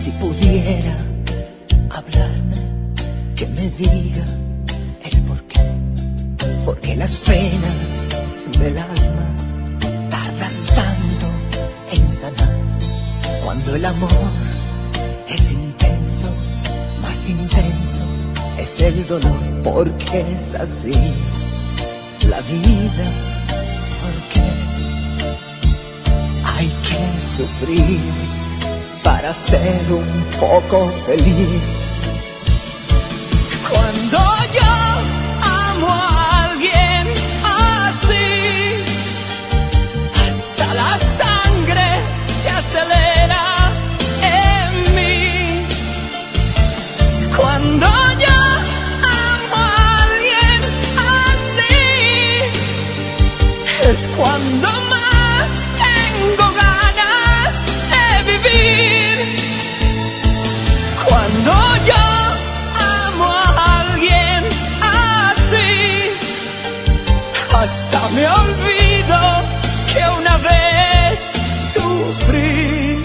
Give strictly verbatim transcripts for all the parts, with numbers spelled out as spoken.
Si pudiera hablarme, que me diga el porqué. Porque las penas del alma tardan tanto en sanar. Cuando el amor es intenso, más intenso es el dolor. Porque es así la vida, porque hay que sufrir para ser un poco feliz. Cuando yo amo a alguien así, hasta la sangre se acelera en mí. Cuando yo amo a alguien así, es cuando más tengo ganas de vivir. Cuando yo amo a alguien así, hasta me olvido que una vez sufrí.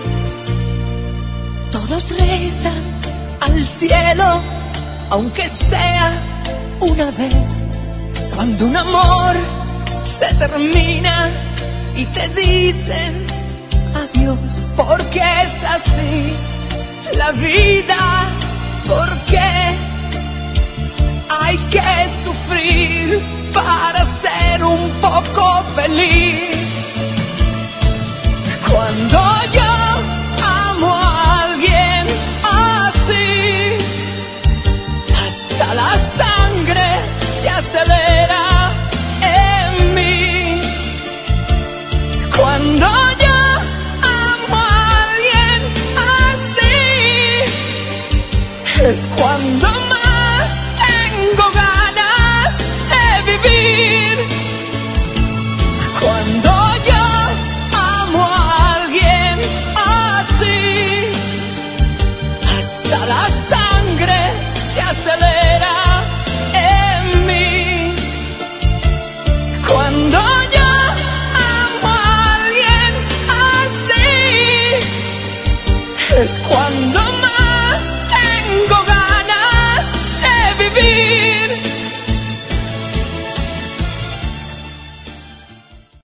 Todos rezan al cielo, aunque sea una vez. Cuando un amor se termina y te dicen adiós, porque es así la vida, porque hay que sufrir para ser un poco feliz. Cuando yo amo a alguien así, hasta la sangre se acelera en mí. Cuando yo amo a alguien así, es cuando más tengo ganas de vivir. Cuando yo amo a alguien así, hasta la sangre se acelera en mí. Cuando yo amo a alguien así, es cuando